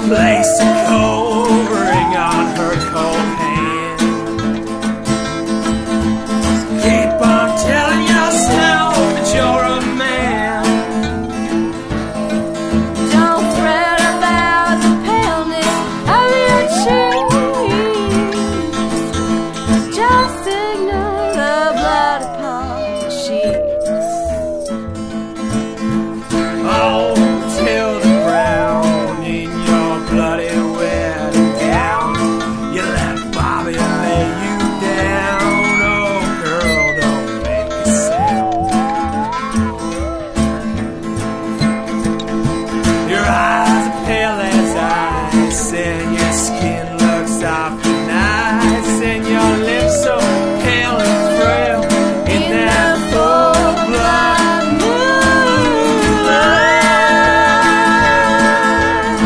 Place a cold ring on her cold hand. Keep on telling yourself that you're a man. Don't fret about the paleness of your cheeks. Just ignore the blood upon the sheets. Oh, Matilda Brown, in your bloody wedding gown, you let Bobby lay you down. Oh, girl, don't make a sound. Your eyes are pale as ice, and your skin looks soft and nice, and your lips so pale and frail in that full blood moonlight.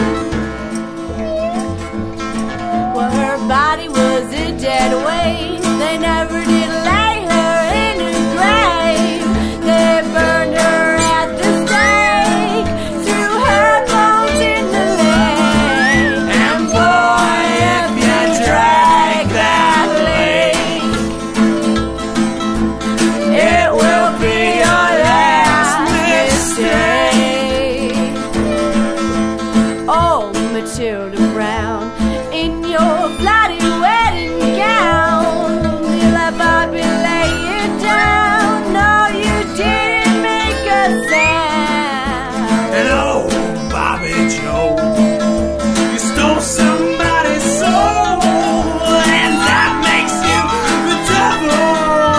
Well, her body was a dead weight. They never did lay her in a grave. They burned her at the stake, threw her bones in the lake. And boy, if you drag that lake, it will be your last mistake. Oh, Matilda Brown, in your bloody wedding gown, you let Bobby lay you down. No, you didn't make a sound. And oh, Bobby Joe, you stole somebody's soul, and that makes you the devil.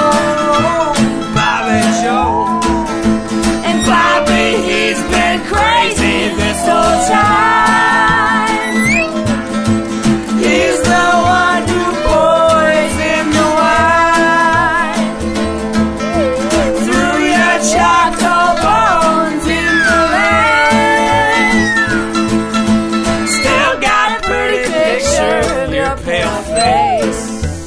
Bobby Joe, And Bobby, he's been crazy this whole time. He's the one who poisoned the wine. Threw your charcoal bones in the land. Still got a pretty picture of your pale face.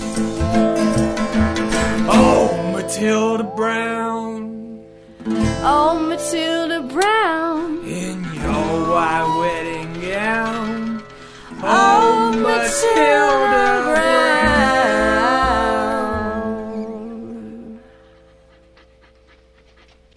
Oh, Matilda Brown, oh, Matilda Brown, in your white wedding gown. oh, Matilda